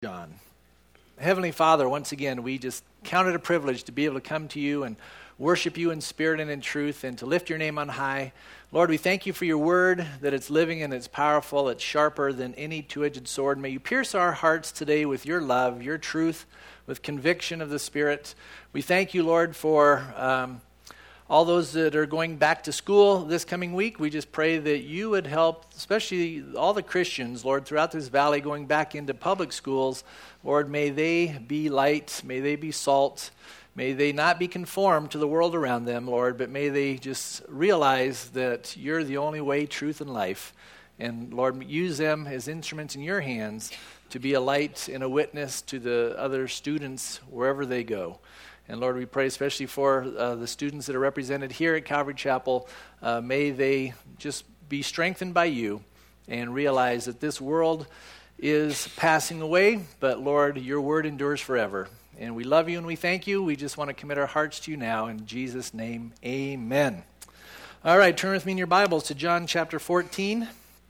John. Heavenly Father, once again, we just count it a privilege to be able to come to you and worship you in spirit and in truth and to lift your name on high. Lord, we thank you for your word, that it's living and it's powerful, it's sharper than any two-edged sword. May you pierce our hearts today with your love, your truth, with conviction of the Spirit. We thank you, Lord, for all those that are going back to school this coming week. We just pray that you would help, especially all the Christians, Lord, throughout this valley going back into public schools. Lord, may they be light, may they be salt, may they not be conformed to the world around them, Lord, but may they just realize that you're the only way, truth, and life. And Lord, use them as instruments in your hands to be a light and a witness to the other students wherever they go. And Lord, we pray especially for the students that are represented here at Calvary Chapel. May they just be strengthened by you and realize that this world is passing away, but Lord, your word endures forever. And we love you and we thank you. We just want to commit our hearts to you now. In Jesus' name, amen. All right, turn with me in your Bibles to John chapter 14.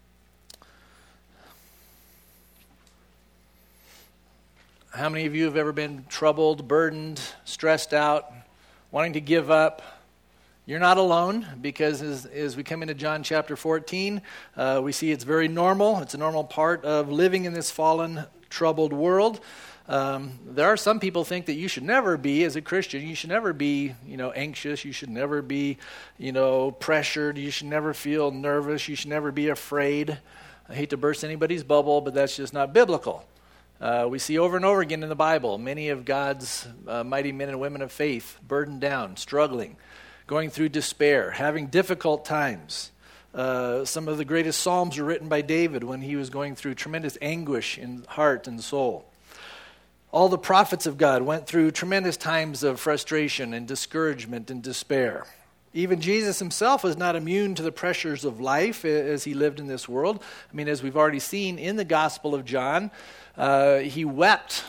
How many of you have ever been troubled, burdened, stressed out, wanting to give up? You're not alone, because as we come into John chapter 14, we see it's very normal. It's a normal part of living in this fallen, troubled world. There are some people think that you should never be, as a Christian, you should never be, anxious. You should never be, pressured. You should never feel nervous. You should never be afraid. I hate to burst anybody's bubble, but that's just not biblical. We see over and over again in the Bible, many of God's mighty men and women of faith burdened down, struggling, going through despair, having difficult times. Some of the greatest Psalms were written by David when he was going through tremendous anguish in heart and soul. All the prophets of God went through tremendous times of frustration and discouragement and despair. Even Jesus himself was not immune to the pressures of life as he lived in this world. I mean, as we've already seen in the Gospel of John, he wept.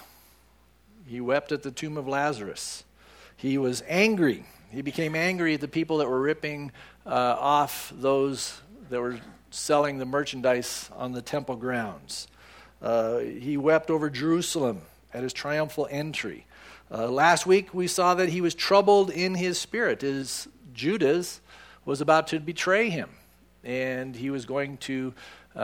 He wept at the tomb of Lazarus. He was angry. He became angry at the people that were ripping off those that were selling the merchandise on the temple grounds. He wept over Jerusalem at his triumphal entry. Last week we saw that he was troubled in his spirit as Judas was about to betray him. And he was going to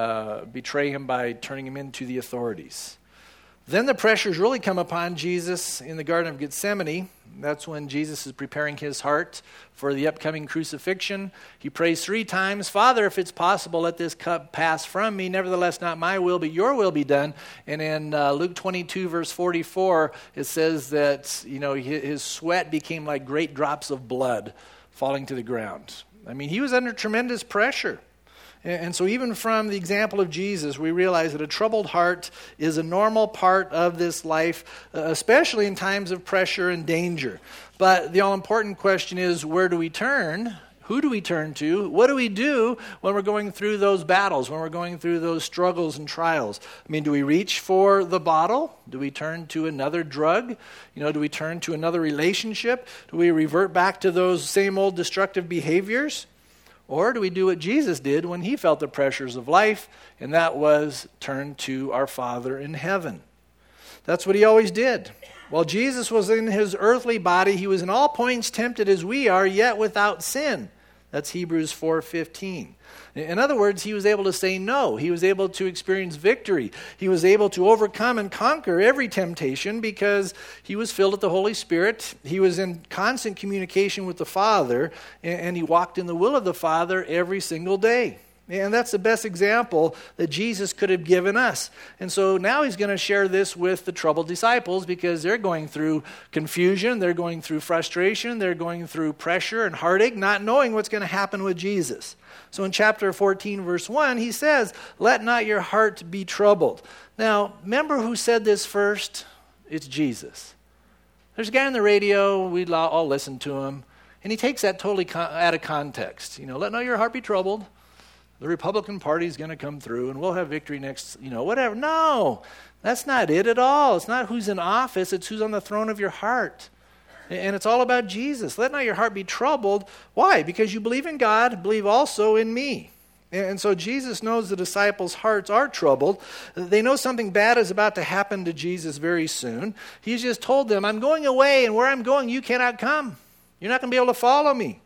betray him by turning him into the authorities. Then the pressures really come upon Jesus in the Garden of Gethsemane. That's when Jesus is preparing his heart for the upcoming crucifixion. He prays 3 times, "Father, if it's possible, let this cup pass from me. Nevertheless, not my will, but your will be done." And in Luke 22, verse 44, it says that his sweat became like great drops of blood falling to the ground. I mean, he was under tremendous pressure. And so even from the example of Jesus, we realize that a troubled heart is a normal part of this life, especially in times of pressure and danger. But the all-important question is, where do we turn? Who do we turn to? What do we do when we're going through those battles, when we're going through those struggles and trials? I mean, do we reach for the bottle? Do we turn to another drug? Do we turn to another relationship? Do we revert back to those same old destructive behaviors? Or do we do what Jesus did when he felt the pressures of life, and that was turn to our Father in heaven? That's what he always did. While Jesus was in his earthly body, he was in all points tempted as we are, yet without sin. That's Hebrews 4:15. In other words, he was able to say no. He was able to experience victory. He was able to overcome and conquer every temptation because he was filled with the Holy Spirit. He was in constant communication with the Father, and he walked in the will of the Father every single day. And that's the best example that Jesus could have given us. And so now he's going to share this with the troubled disciples because they're going through confusion, they're going through frustration, they're going through pressure and heartache, not knowing what's going to happen with Jesus. So in chapter 14, verse 1, he says, "Let not your heart be troubled." Now, remember who said this first? It's Jesus. There's a guy on the radio, we all listen to him, and he takes that totally out of context. Let not your heart be troubled. The Republican Party is going to come through and we'll have victory next, whatever. No, that's not it at all. It's not who's in office, it's who's on the throne of your heart. And it's all about Jesus. Let not your heart be troubled. Why? Because you believe in God, believe also in me. And so Jesus knows the disciples' hearts are troubled. They know something bad is about to happen to Jesus very soon. He's just told them, I'm going away, and where I'm going, you cannot come. You're not going to be able to follow me.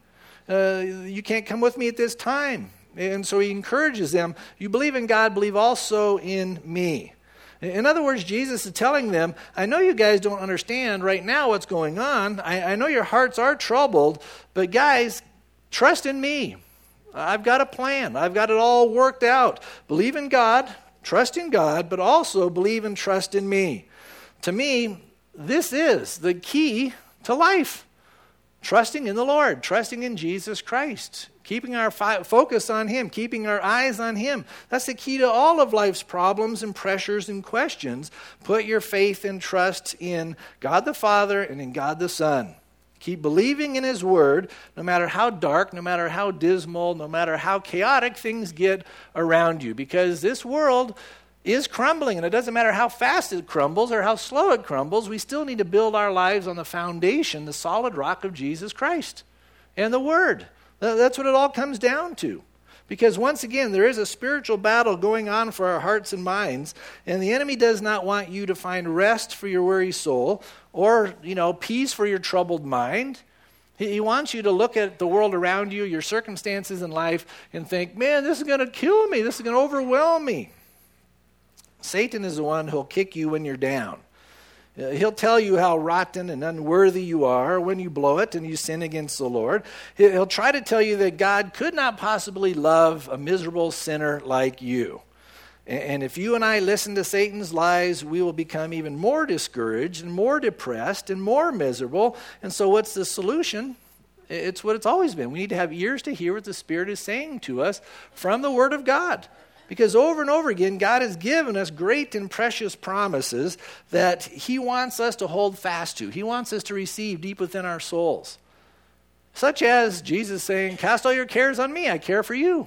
You can't come with me at this time. And so he encourages them, you believe in God, believe also in me. In other words, Jesus is telling them, I know you guys don't understand right now what's going on. I know your hearts are troubled, but guys, trust in me. I've got a plan. I've got it all worked out. Believe in God, trust in God, but also believe and trust in me. To me, this is the key to life. Trusting in the Lord, trusting in Jesus Christ, keeping our focus on Him, keeping our eyes on Him. That's the key to all of life's problems and pressures and questions. Put your faith and trust in God the Father and in God the Son. Keep believing in His Word, no matter how dark, no matter how dismal, no matter how chaotic things get around you. Because this world is crumbling, and it doesn't matter how fast it crumbles or how slow it crumbles, we still need to build our lives on the foundation, the solid rock of Jesus Christ and the Word. That's what it all comes down to. Because once again, there is a spiritual battle going on for our hearts and minds, and the enemy does not want you to find rest for your weary soul or, peace for your troubled mind. He wants you to look at the world around you, your circumstances in life, and think, man, this is going to kill me. This is going to overwhelm me. Satan is the one who'll kick you when you're down. He'll tell you how rotten and unworthy you are when you blow it and you sin against the Lord. He'll try to tell you that God could not possibly love a miserable sinner like you. And if you and I listen to Satan's lies, we will become even more discouraged and more depressed and more miserable. And so what's the solution? It's what it's always been. We need to have ears to hear what the Spirit is saying to us from the Word of God. Because over and over again, God has given us great and precious promises that He wants us to hold fast to. He wants us to receive deep within our souls. Such as Jesus saying, cast all your cares on me, I care for you.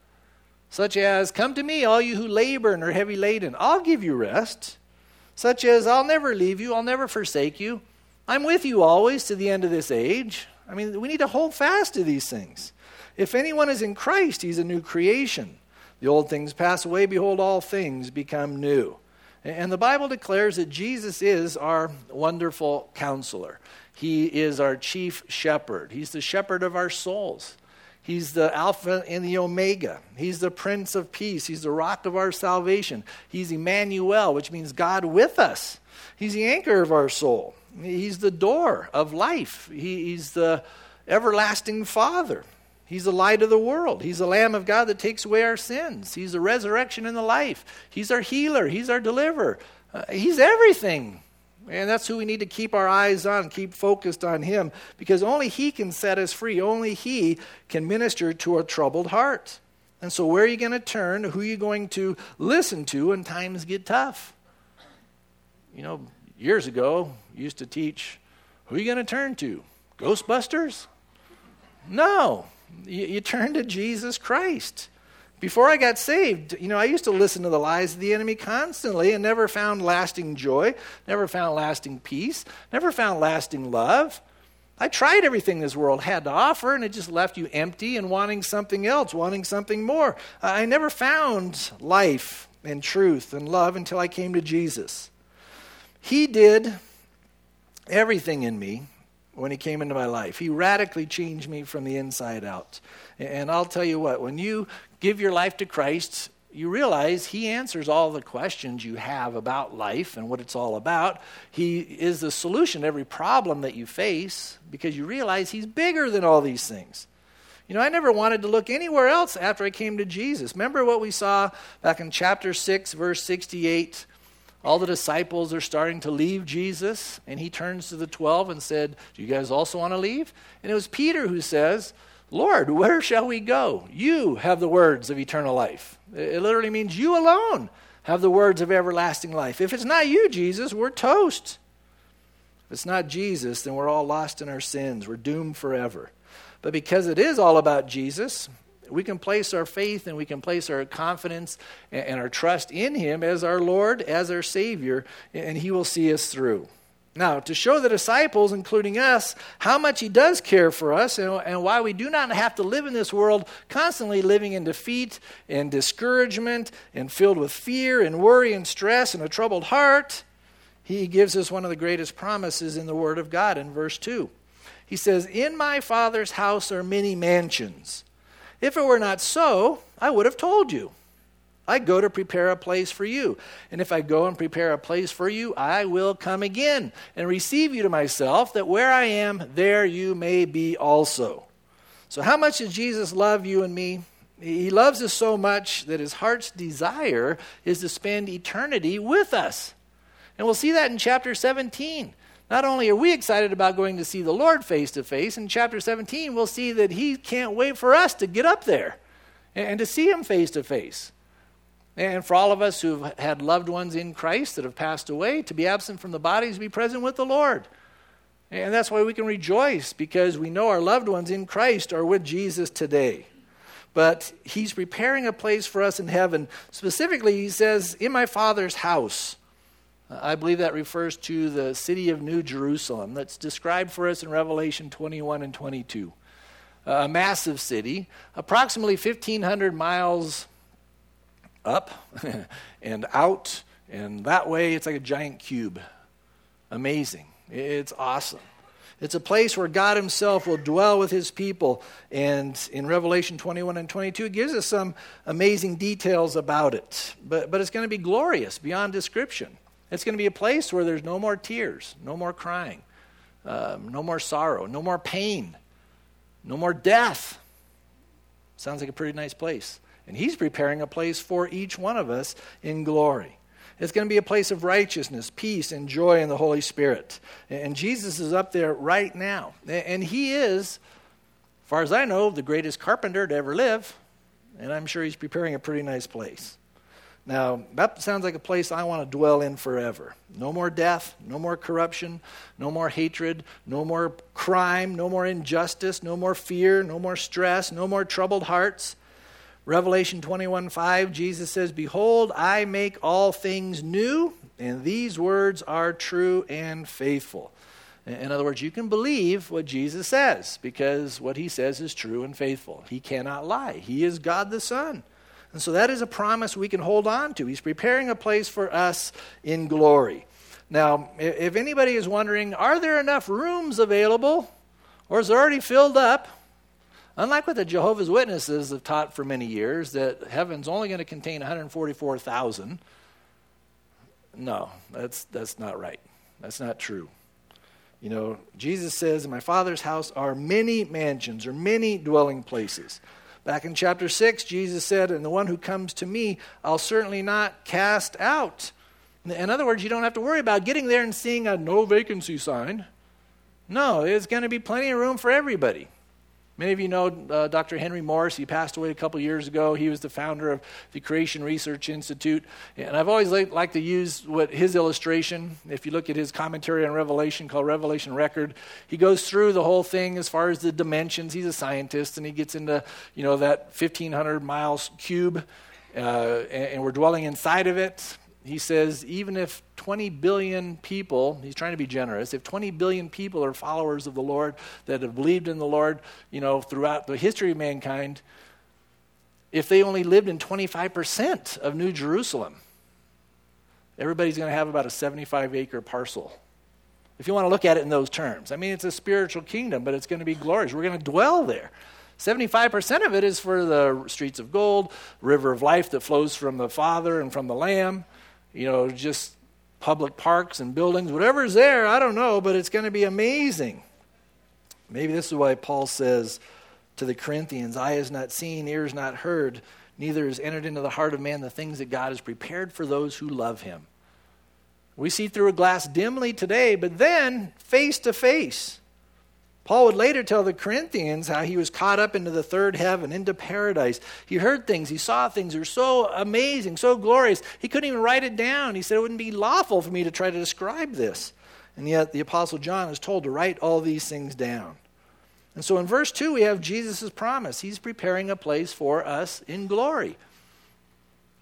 Such as, come to me, all you who labor and are heavy laden, I'll give you rest. Such as, I'll never leave you, I'll never forsake you. I'm with you always to the end of this age. I mean, we need to hold fast to these things. If anyone is in Christ, he's a new creation. The old things pass away, behold, all things become new. And the Bible declares that Jesus is our wonderful counselor. He is our chief shepherd. He's the shepherd of our souls. He's the Alpha and the Omega. He's the Prince of Peace. He's the rock of our salvation. He's Emmanuel, which means God with us. He's the anchor of our soul. He's the door of life. He's the everlasting Father. He's the light of the world. He's the Lamb of God that takes away our sins. He's the resurrection and the life. He's our healer. He's our deliverer. He's everything. And that's who we need to keep our eyes on, keep focused on Him, because only He can set us free. Only He can minister to a troubled heart. And so where are you going to turn? Who are you going to listen to when times get tough? Years ago, I used to teach, who are you going to turn to? Ghostbusters? No. You turn to Jesus Christ. Before I got saved, I used to listen to the lies of the enemy constantly and never found lasting joy, never found lasting peace, never found lasting love. I tried everything this world had to offer, and it just left you empty and wanting something else, wanting something more. I never found life and truth and love until I came to Jesus. He did everything in me when He came into my life. He radically changed me from the inside out. And I'll tell you what, when you give your life to Christ, you realize He answers all the questions you have about life and what it's all about. He is the solution to every problem that you face because you realize He's bigger than all these things. I never wanted to look anywhere else after I came to Jesus. Remember what we saw back in chapter 6, verse 68? All the disciples are starting to leave Jesus, and He turns to the 12 and said, do you guys also want to leave? And it was Peter who says, Lord, where shall we go? You have the words of eternal life. It literally means you alone have the words of everlasting life. If it's not you, Jesus, we're toast. If it's not Jesus, then we're all lost in our sins. We're doomed forever. But because it is all about Jesus, we can place our faith and we can place our confidence and our trust in Him as our Lord, as our Savior, and He will see us through. Now, to show the disciples, including us, how much he does care for us and why we do not have to live in this world constantly living in defeat and discouragement and filled with fear and worry and stress and a troubled heart, he gives us one of the greatest promises in the Word of God in verse 2. He says, "In my Father's house are many mansions. If it were not so, I would have told you. I go to prepare a place for you. And if I go and prepare a place for you, I will come again and receive you to myself, that where I am, there you may be also." So how much does Jesus love you and me? He loves us so much that his heart's desire is to spend eternity with us. And we'll see that in chapter 17. Not only are we excited about going to see the Lord face to face, in chapter 17 we'll see that he can't wait for us to get up there and to see him face to face. And for all of us who've had loved ones in Christ that have passed away, to be absent from the body is to be present with the Lord. And that's why we can rejoice, because we know our loved ones in Christ are with Jesus today. But he's preparing a place for us in heaven. Specifically, he says, "In my Father's house." I believe that refers to the city of New Jerusalem that's described for us in Revelation 21 and 22. A massive city, approximately 1,500 miles up and out, and that way it's like a giant cube. Amazing. It's awesome. It's a place where God himself will dwell with his people, and in Revelation 21 and 22 it gives us some amazing details about it. But it's going to be glorious beyond description. It's going to be a place where there's no more tears, no more crying, no more sorrow, no more pain, no more death. Sounds like a pretty nice place. And he's preparing a place for each one of us in glory. It's going to be a place of righteousness, peace, and joy in the Holy Spirit. And Jesus is up there right now. And he is, as far as I know, the greatest carpenter to ever live. And I'm sure he's preparing a pretty nice place. Now, that sounds like a place I want to dwell in forever. No more death, no more corruption, no more hatred, no more crime, no more injustice, no more fear, no more stress, no more troubled hearts. Revelation 21:5, Jesus says, "Behold, I make all things new, and these words are true and faithful." In other words, you can believe what Jesus says, because what he says is true and faithful. He cannot lie. He is God the Son. And so that is a promise we can hold on to. He's preparing a place for us in glory. Now, if anybody is wondering, are there enough rooms available, or is it already filled up? Unlike what the Jehovah's Witnesses have taught for many years, that heaven's only going to contain 144,000. No, that's not right. That's not true. You know, Jesus says, "In my Father's house are many mansions," or many dwelling places. Back in chapter 6, Jesus said, "And the one who comes to me, I'll certainly not cast out." In other words, you don't have to worry about getting there and seeing a no vacancy sign. No, there's going to be plenty of room for everybody. Many of you know Dr. Henry Morris. He passed away a couple years ago. He was the founder of the Creation Research Institute. And I've always liked to use his illustration. If you look at his commentary on Revelation called Revelation Record, he goes through the whole thing as far as the dimensions. He's a scientist, and he gets into that 1,500 miles cube, and we're dwelling inside of it. He says, even if 20 billion people, he's trying to be generous, if 20 billion people are followers of the Lord that have believed in the Lord, throughout the history of mankind, if they only lived in 25% of New Jerusalem, everybody's going to have about a 75-acre parcel. If you want to look at it in those terms. I mean, it's a spiritual kingdom, but it's going to be glorious. We're going to dwell there. 75% of it is for the streets of gold, river of life that flows from the Father and from the Lamb. Just public parks and buildings, whatever's there, I don't know, but it's going to be amazing. Maybe this is why Paul says to the Corinthians, "Eye has not seen, ear has not heard, neither has entered into the heart of man the things that God has prepared for those who love him." We see through a glass dimly today, but then face to face. Paul would later tell the Corinthians how he was caught up into the third heaven, into paradise. He heard things, he saw things that were so amazing, so glorious, he couldn't even write it down. He said, it wouldn't be lawful for me to try to describe this. And yet the Apostle John is told to write all these things down. And so in verse 2 we have Jesus' promise. He's preparing a place for us in glory.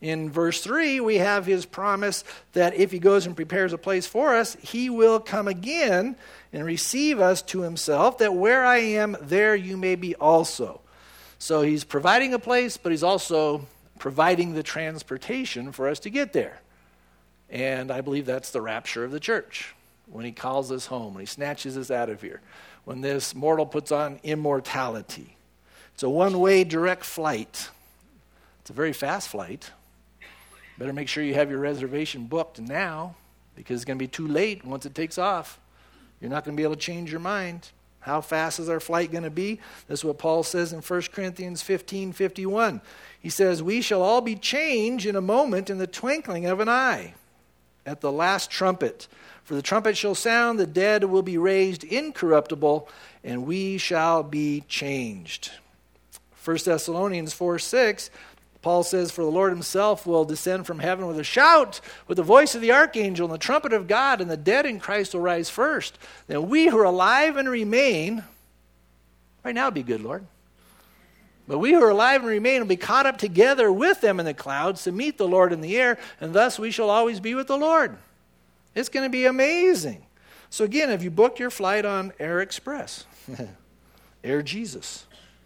In verse 3, we have his promise that if he goes and prepares a place for us, he will come again and receive us to himself, that where I am, there you may be also. So he's providing a place, but he's also providing the transportation for us to get there. And I believe that's the rapture of the church, when he calls us home, when he snatches us out of here, when this mortal puts on immortality. It's a one-way direct flight. It's a very fast flight. Better make sure you have your reservation booked now, because it's going to be too late once it takes off. You're not going to be able to change your mind. How fast is our flight going to be? That's what Paul says in 1 Corinthians 15:51. He says, we shall all be changed in a moment, in the twinkling of an eye, at the last trumpet. For the trumpet shall sound, the dead will be raised incorruptible, and we shall be changed. 1 Thessalonians 4:6, Paul says, for the Lord himself will descend from heaven with a shout, with the voice of the archangel and the trumpet of God, and the dead in Christ will rise first. Then we who are alive and remain, right now would be good, Lord. But we who are alive and remain will be caught up together with them in the clouds to meet the Lord in the air, and thus we shall always be with the Lord. It's going to be amazing. So again, have you booked your flight on Air Express? Air Jesus.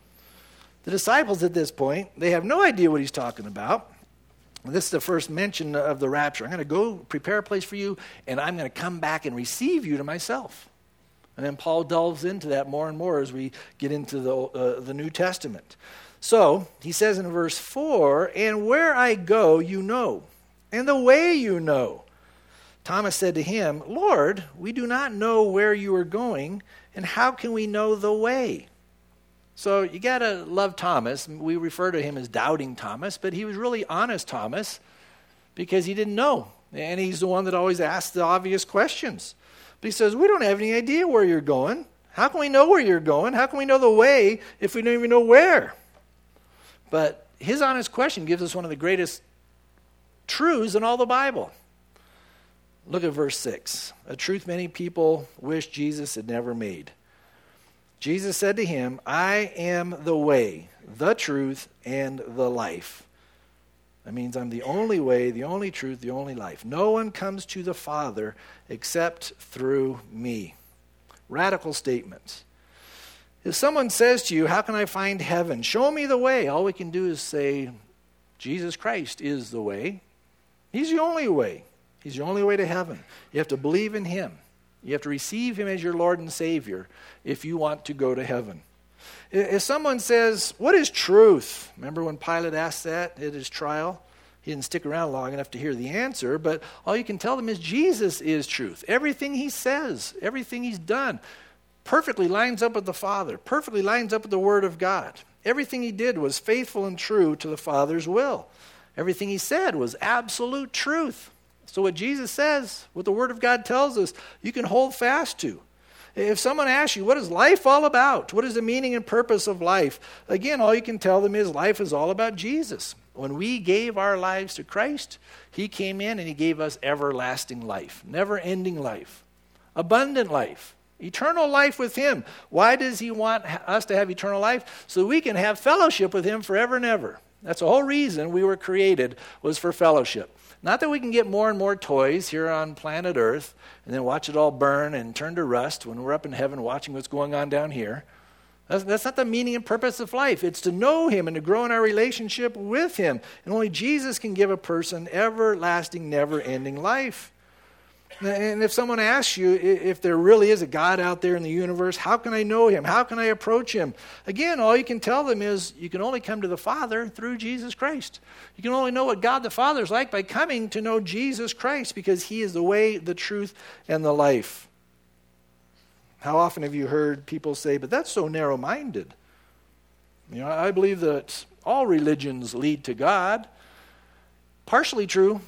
The disciples at this point, they have no idea what he's talking about. This is the first mention of the rapture. I'm going to go prepare a place for you, and I'm going to come back and receive you to myself. And then Paul delves into that more and more as we get into the New Testament. So he says in verse 4, and where I go you know, and the way you know. Thomas said to him, Lord, we do not know where you are going, and how can we know the way? So you got to love Thomas. We refer to him as Doubting Thomas, but he was really honest Thomas because he didn't know. And he's the one that always asks the obvious questions. But he says, we don't have any idea where you're going. How can we know where you're going? How can we know the way if we don't even know where? But his honest question gives us one of the greatest truths in all the Bible. Look at verse 6. A truth many people wish Jesus had never made. Jesus said to him, I am the way, the truth, and the life. That means I'm the only way, the only truth, the only life. No one comes to the Father except through me. Radical statements. If someone says to you, how can I find heaven? Show me the way. All we can do is say, Jesus Christ is the way. He's the only way. He's the only way to heaven. You have to believe in him. You have to receive him as your Lord and Savior if you want to go to heaven. If someone says, what is truth? Remember when Pilate asked that at his trial? He didn't stick around long enough to hear the answer, but all you can tell them is Jesus is truth. Everything he says, everything he's done, perfectly lines up with the Father, perfectly lines up with the Word of God. Everything he did was faithful and true to the Father's will. Everything he said was absolute truth. So what Jesus says, what the Word of God tells us, you can hold fast to. If someone asks you, what is life all about? What is the meaning and purpose of life? Again, all you can tell them is life is all about Jesus. When we gave our lives to Christ, he came in and he gave us everlasting life, never-ending life, abundant life, eternal life with him. Why does he want us to have eternal life? So we can have fellowship with him forever and ever. That's the whole reason we were created, was for fellowship. Not that we can get more and more toys here on planet Earth and then watch it all burn and turn to rust when we're up in heaven watching what's going on down here. That's not the meaning and purpose of life. It's to know him and to grow in our relationship with him. And only Jesus can give a person everlasting, never-ending life. And if someone asks you if there really is a God out there in the universe, how can I know him? How can I approach him? Again, all you can tell them is you can only come to the Father through Jesus Christ. You can only know what God the Father is like by coming to know Jesus Christ, because he is the way, the truth, and the life. How often have you heard people say, but that's so narrow-minded? You know, I believe that all religions lead to God. Partially true.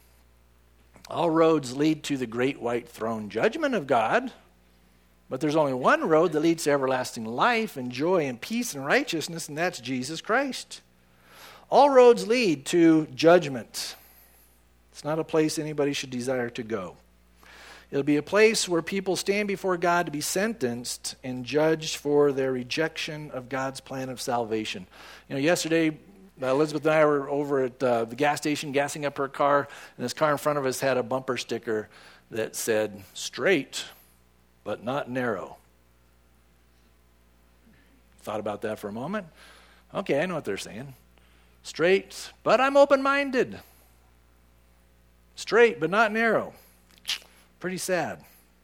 All roads lead to the great white throne judgment of God, but there's only one road that leads to everlasting life and joy and peace and righteousness, and that's Jesus Christ. All roads lead to judgment. It's not a place anybody should desire to go. It'll be a place where people stand before God to be sentenced and judged for their rejection of God's plan of salvation. You know, yesterday Elizabeth and I were over at the gas station gassing up her car, and this car in front of us had a bumper sticker that said, "Straight, but not narrow." Thought about that for a moment. Okay, I know what they're saying. Straight, but I'm open-minded. Straight, but not narrow. Pretty sad.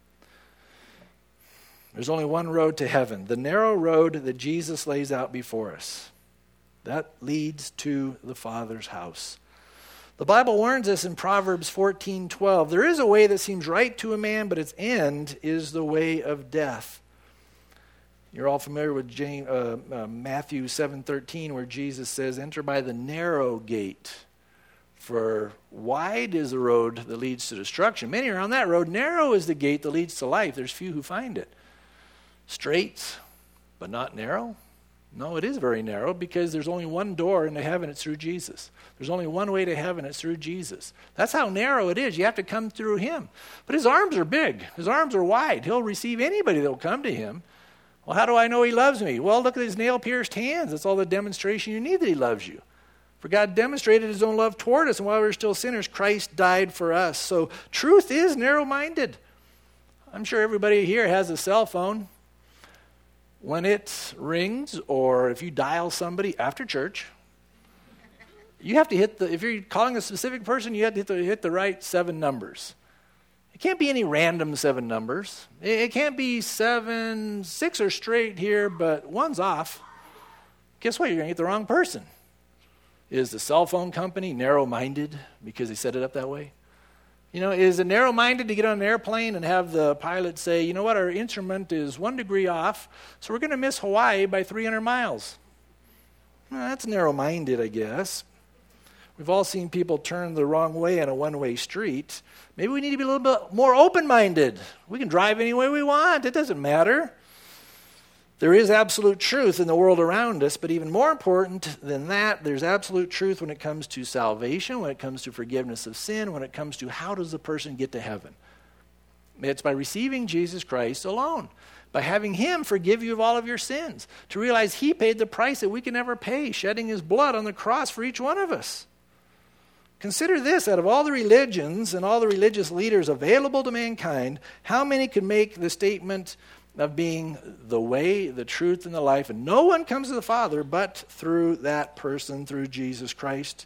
There's only one road to heaven, the narrow road that Jesus lays out before us. That leads to the Father's house. The Bible warns us in Proverbs 14:12, there is a way that seems right to a man, but its end is the way of death. You're all familiar with Matthew 7:13, where Jesus says, enter by the narrow gate. For wide is the road that leads to destruction. Many are on that road. Narrow is the gate that leads to life. There's few who find it. Straight, but not narrow? No, it is very narrow because there's only one door into heaven. It's through Jesus. There's only one way to heaven. It's through Jesus. That's how narrow it is. You have to come through him. But his arms are big. His arms are wide. He'll receive anybody that will come to him. Well, how do I know he loves me? Well, look at his nail-pierced hands. That's all the demonstration you need that he loves you. For God demonstrated his own love toward us, and while we were still sinners, Christ died for us. So truth is narrow-minded. I'm sure everybody here has a cell phone. When it rings, or if you dial somebody after church, you have to if you're calling a specific person, you have to hit the right 7 numbers. It can't be any random 7 numbers. It can't be 7, 6 are straight here, but 1's off. Guess what? You're going to get the wrong person. Is the cell phone company narrow-minded because they set it up that way? You know, is it narrow-minded to get on an airplane and have the pilot say, you know what, our instrument is 1 degree off, so we're going to miss Hawaii by 300 miles. Well, that's narrow-minded, I guess. We've all seen people turn the wrong way on a one-way street. Maybe we need to be a little bit more open-minded. We can drive any way we want. It doesn't matter. There is absolute truth in the world around us, but even more important than that, there's absolute truth when it comes to salvation, when it comes to forgiveness of sin, when it comes to how does a person get to heaven. It's by receiving Jesus Christ alone, by having him forgive you of all of your sins, to realize he paid the price that we can never pay, shedding his blood on the cross for each one of us. Consider this, out of all the religions and all the religious leaders available to mankind, how many could make the statement of being the way, the truth, and the life, and no one comes to the Father but through that person, through Jesus Christ?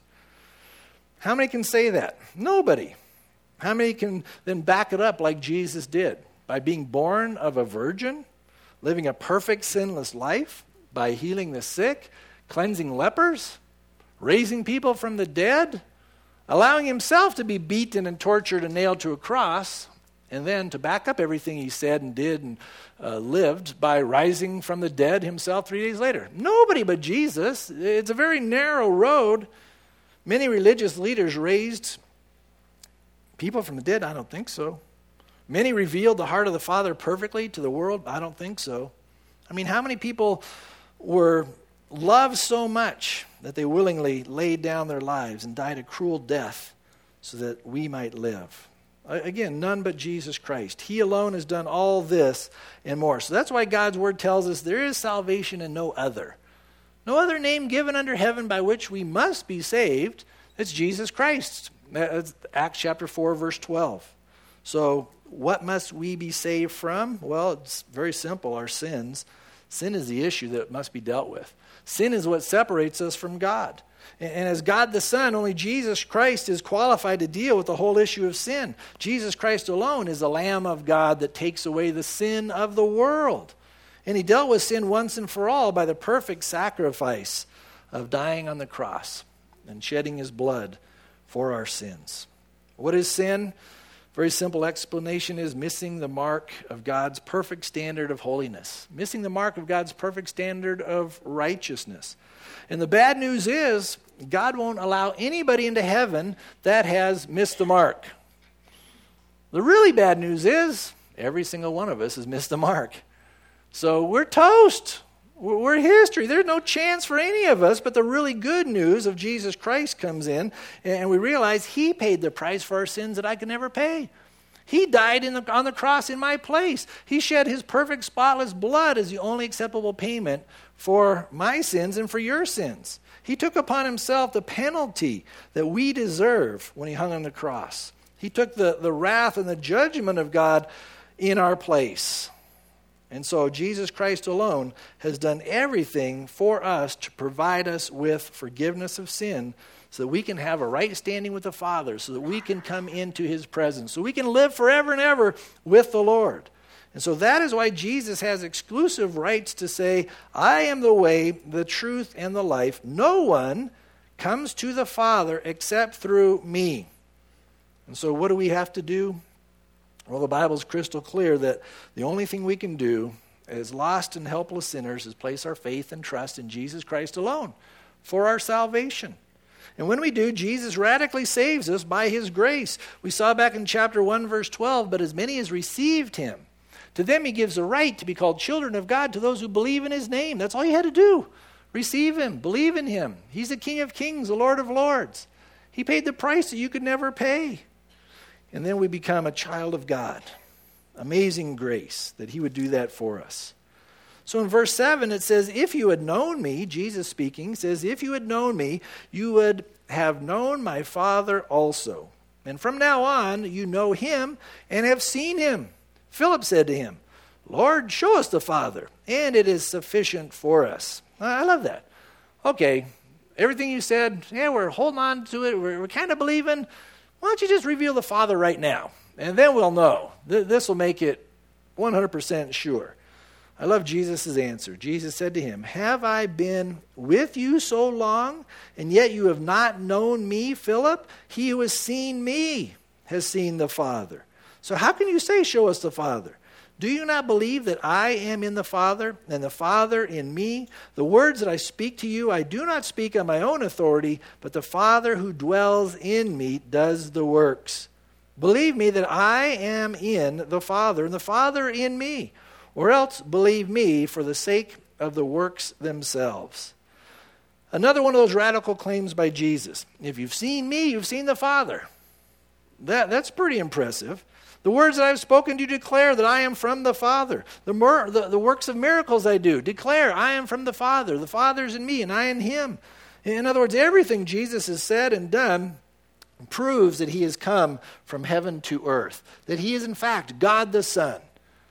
How many can say that? Nobody. How many can then back it up like Jesus did? By being born of a virgin, living a perfect, sinless life, by healing the sick, cleansing lepers, raising people from the dead, allowing himself to be beaten and tortured and nailed to a cross, and then to back up everything he said and did and lived by rising from the dead himself 3 days later. Nobody but Jesus. It's a very narrow road. Many religious leaders raised people from the dead. I don't think so. Many revealed the heart of the Father perfectly to the world. I don't think so. I mean, how many people were loved so much that they willingly laid down their lives and died a cruel death so that we might live? Again, none but Jesus Christ. He alone has done all this and more. So that's why God's word tells us there is salvation in no other. No other name given under heaven by which we must be saved. It's Jesus Christ. That's Acts chapter 4, verse 12. So what must we be saved from? Well, it's very simple, our sins. Sin is the issue that must be dealt with. Sin is what separates us from God. And as God the Son, only Jesus Christ is qualified to deal with the whole issue of sin. Jesus Christ alone is the Lamb of God that takes away the sin of the world. And he dealt with sin once and for all by the perfect sacrifice of dying on the cross and shedding his blood for our sins. What is sin? Very simple explanation is missing the mark of God's perfect standard of holiness. Missing the mark of God's perfect standard of righteousness. And the bad news is, God won't allow anybody into heaven that has missed the mark. The really bad news is, every single one of us has missed the mark. So we're toast. We're history. There's no chance for any of us, but the really good news of Jesus Christ comes in, and we realize he paid the price for our sins that I could never pay. He died on the cross in my place. He shed his perfect, spotless blood as the only acceptable payment for my sins and for your sins. He took upon himself the penalty that we deserve when he hung on the cross. He took the wrath and the judgment of God in our place. And so Jesus Christ alone has done everything for us to provide us with forgiveness of sin so that we can have a right standing with the Father, so that we can come into his presence, so we can live forever and ever with the Lord. And so that is why Jesus has exclusive rights to say, I am the way, the truth, and the life. No one comes to the Father except through me. And so what do we have to do? Well, the Bible's crystal clear that the only thing we can do as lost and helpless sinners is place our faith and trust in Jesus Christ alone for our salvation. And when we do, Jesus radically saves us by his grace. We saw back in chapter 1, verse 12, but as many as received him, to them he gives a right to be called children of God to those who believe in his name. That's all you had to do. Receive him. Believe in him. He's the King of kings, the Lord of lords. He paid the price that you could never pay. And then we become a child of God. Amazing grace that he would do that for us. So in verse 7 it says, if you had known me, Jesus speaking, says, if you had known me, you would have known my Father also. And from now on you know him and have seen him. Philip said to him, Lord, show us the Father, and it is sufficient for us. I love that. Okay, everything you said, yeah, we're holding on to it, we're kind of believing. Why don't you just reveal the Father right now? And then we'll know. This will make it 100% sure. I love Jesus' answer. Jesus said to him, have I been with you so long, and yet you have not known me, Philip? He who has seen me has seen the Father. So how can you say, show us the Father? Do you not believe that I am in the Father, and the Father in me? The words that I speak to you, I do not speak on my own authority, but the Father who dwells in me does the works. Believe me that I am in the Father, and the Father in me. Or else believe me for the sake of the works themselves. Another one of those radical claims by Jesus. If you've seen me, you've seen the Father. That's pretty impressive. The words that I've spoken to you declare that I am from the Father. The works of miracles I do declare I am from the Father. The Father's in me and I in him. In other words, everything Jesus has said and done proves that he has come from heaven to earth. That he is in fact God the Son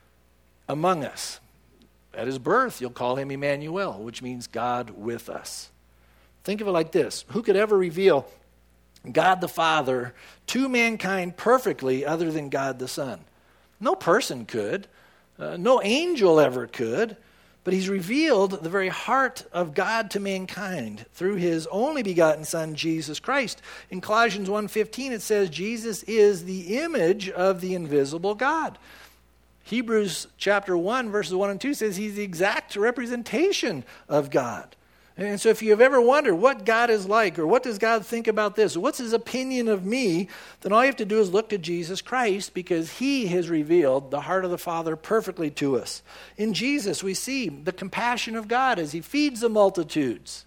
among us. At his birth, you'll call him Emmanuel, which means God with us. Think of it like this. Who could ever reveal God the Father to mankind perfectly other than God the Son? No person could. No angel ever could. But he's revealed the very heart of God to mankind through his only begotten Son, Jesus Christ. In Colossians 1:15 it says, Jesus is the image of the invisible God. Hebrews chapter 1, verses 1 and 2 says he's the exact representation of God. And so if you have ever wondered what God is like, or what does God think about this, or what's his opinion of me, then all you have to do is look to Jesus Christ, because he has revealed the heart of the Father perfectly to us. In Jesus, we see the compassion of God as he feeds the multitudes.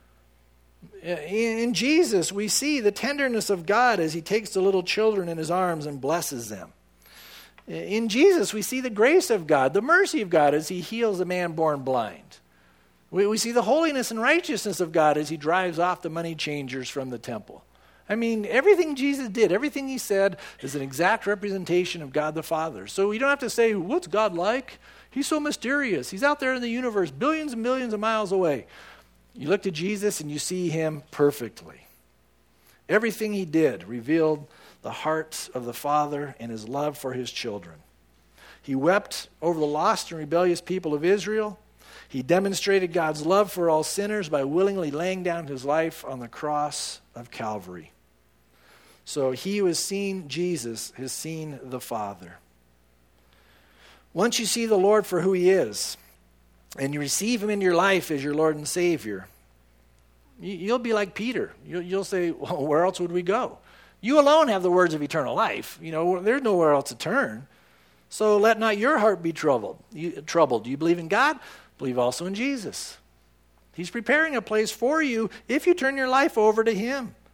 In Jesus, we see the tenderness of God as he takes the little children in his arms and blesses them. In Jesus, we see the grace of God, the mercy of God as he heals a man born blind. We see the holiness and righteousness of God as he drives off the money changers from the temple. I mean, everything Jesus did, everything he said is an exact representation of God the Father. So we don't have to say, what's God like? He's so mysterious. He's out there in the universe, billions and millions of miles away. You look to Jesus and you see him perfectly. Everything he did revealed the heart of the Father and his love for his children. He wept over the lost and rebellious people of Israel. He demonstrated God's love for all sinners by willingly laying down his life on the cross of Calvary. So he who has seen Jesus has seen the Father. Once you see the Lord for who he is, and you receive him in your life as your Lord and Savior, you'll be like Peter. You'll say, well, where else would we go? You alone have the words of eternal life. You know, there's nowhere else to turn. So let not your heart be troubled. Do you believe in God? Believe also in Jesus. He's preparing a place for you if you turn your life over to him.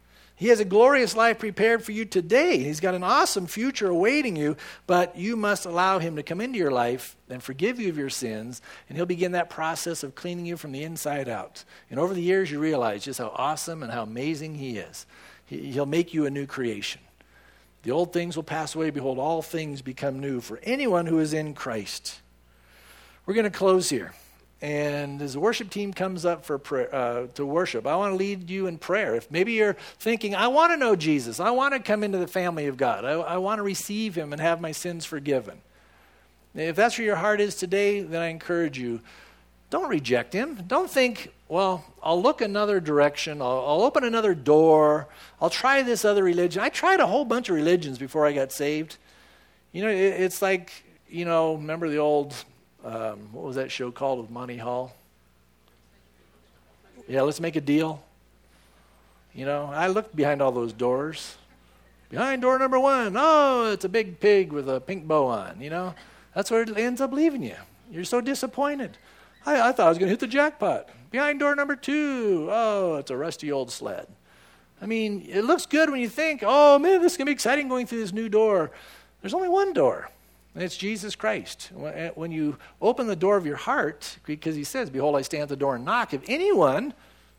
He has a glorious life prepared for you today. He's got an awesome future awaiting you, but you must allow him to come into your life and forgive you of your sins, and he'll begin that process of cleaning you from the inside out. And over the years, you realize just how awesome and how amazing he is. He'll make you a new creation. The old things will pass away. Behold, all things become new for anyone who is in Christ. We're going to close here. And as the worship team comes up for prayer, to worship, I want to lead you in prayer. If maybe you're thinking, I want to know Jesus. I want to come into the family of God. I want to receive him and have my sins forgiven. If that's where your heart is today, then I encourage you, don't reject him. Don't think, well, I'll look another direction. I'll open another door. I'll try this other religion. I tried a whole bunch of religions before I got saved. It's like, remember the old... what was that show called with Monty Hall? Yeah, Let's Make a Deal. I looked behind all those doors. Behind door number 1, it's a big pig with a pink bow on, That's where it ends up leaving you. You're so disappointed. I thought I was going to hit the jackpot. Behind door number 2, it's a rusty old sled. I mean, it looks good when you think, oh man, this is going to be exciting going through this new door. There's only one door. And it's Jesus Christ. When you open the door of your heart, because he says, behold, I stand at the door and knock. If anyone,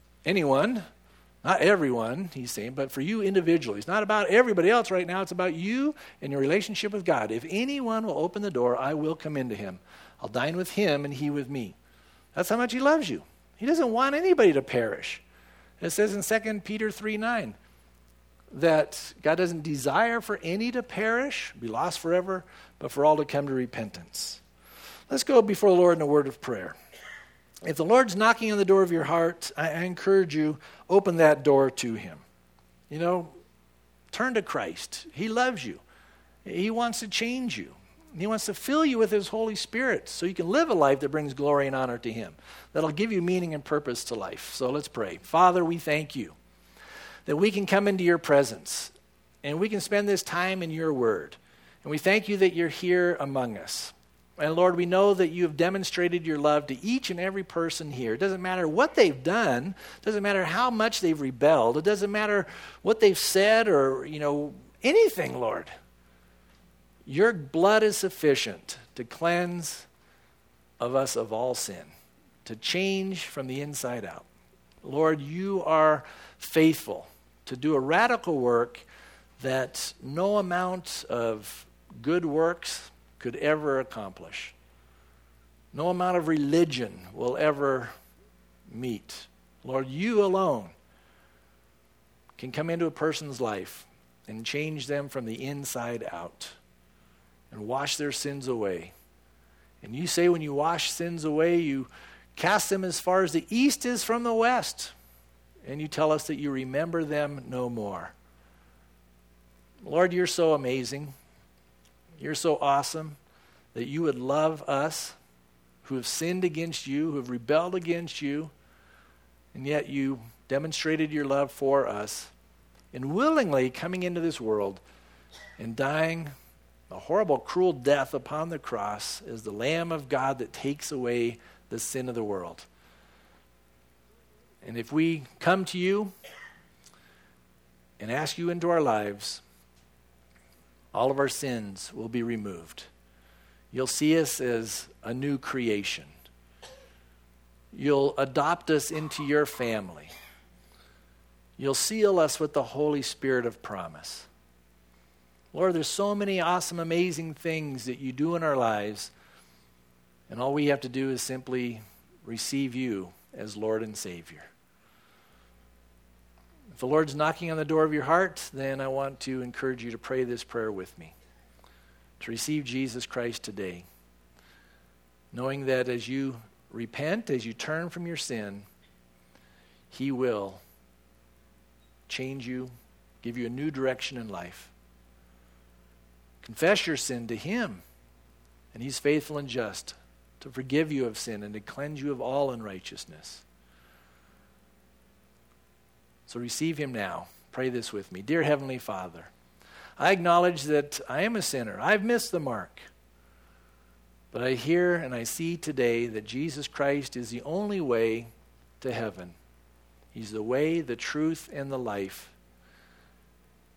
not everyone, he's saying, but for you individually. It's not about everybody else right now. It's about you and your relationship with God. If anyone will open the door, I will come into him. I'll dine with him and he with me. That's how much he loves you. He doesn't want anybody to perish. It says in 2 Peter 3:9 that God doesn't desire for any to perish, be lost forever, but for all to come to repentance. Let's go before the Lord in a word of prayer. If the Lord's knocking on the door of your heart, I encourage you, open that door to him. Turn to Christ. He loves you. He wants to change you. He wants to fill you with his Holy Spirit so you can live a life that brings glory and honor to him. That'll give you meaning and purpose to life. So let's pray. Father, we thank you that we can come into your presence and we can spend this time in your word. And we thank you that you're here among us. And Lord, we know that you have demonstrated your love to each and every person here. It doesn't matter what they've done. It doesn't matter how much they've rebelled. It doesn't matter what they've said or, anything, Lord. Your blood is sufficient to cleanse of us of all sin, to change from the inside out. Lord, you are faithful to do a radical work that no amount of good works could ever accomplish. No amount of religion will ever meet. Lord, you alone can come into a person's life and change them from the inside out and wash their sins away. And you say when you wash sins away, you cast them as far as the east is from the west. And you tell us that you remember them no more. Lord, you're so amazing. You're so awesome that you would love us who have sinned against you, who have rebelled against you, and yet you demonstrated your love for us in willingly coming into this world and dying a horrible, cruel death upon the cross as the Lamb of God that takes away the sin of the world. And if we come to you and ask you into our lives, all of our sins will be removed. You'll see us as a new creation. You'll adopt us into your family. You'll seal us with the Holy Spirit of promise. Lord, there's so many awesome, amazing things that you do in our lives, and all we have to do is simply receive you as Lord and Savior. If the Lord's knocking on the door of your heart, then I want to encourage you to pray this prayer with me, to receive Jesus Christ today, knowing that as you repent, as you turn from your sin, he will change you, give you a new direction in life. Confess your sin to him, and he's faithful and just to forgive you of sin and to cleanse you of all unrighteousness. So receive him now. Pray this with me. Dear Heavenly Father, I acknowledge that I am a sinner. I've missed the mark. But I hear and I see today that Jesus Christ is the only way to heaven. He's the way, the truth, and the life.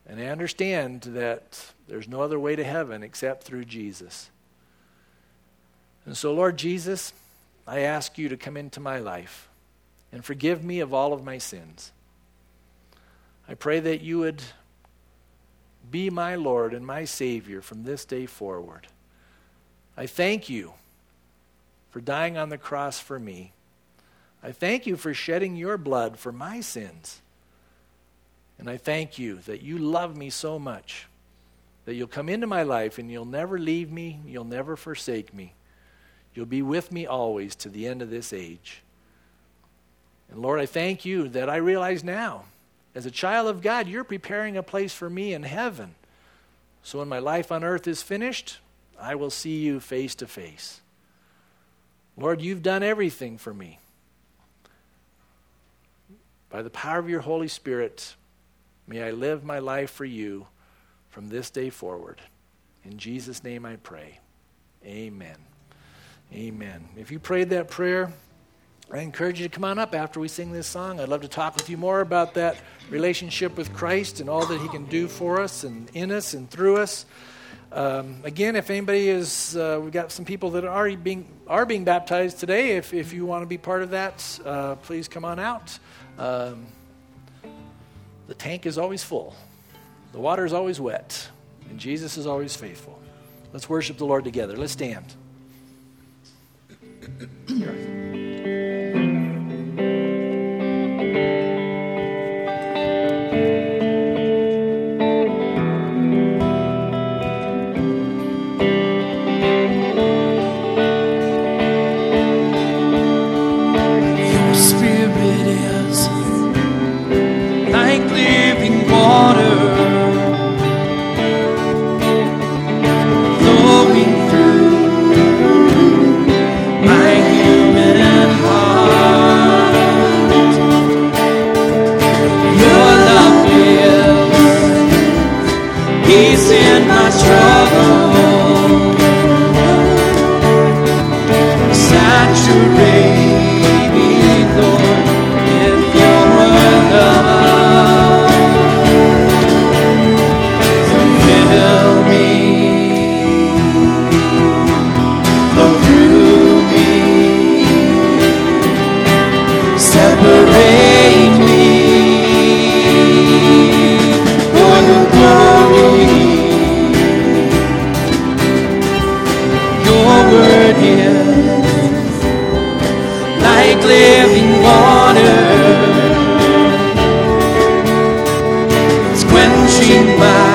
And I understand that there's no other way to heaven except through Jesus. And so, Lord Jesus, I ask you to come into my life and forgive me of all of my sins. I pray that you would be my Lord and my Savior from this day forward. I thank you for dying on the cross for me. I thank you for shedding your blood for my sins. And I thank you that you love me so much that you'll come into my life and you'll never leave me, you'll never forsake me. You'll be with me always to the end of this age. And Lord, I thank you that I realize now, as a child of God, you're preparing a place for me in heaven. So when my life on earth is finished, I will see you face to face. Lord, you've done everything for me. By the power of your Holy Spirit, may I live my life for you from this day forward. In Jesus' name I pray. Amen. Amen. If you prayed that prayer, I encourage you to come on up after we sing this song. I'd love to talk with you more about that relationship with Christ and all that he can do for us and in us and through us. Again, if anybody is, we've got some people that are being baptized today. If you want to be part of that, please come on out. The tank is always full. The water is always wet. And Jesus is always faithful. Let's worship the Lord together. Let's stand. My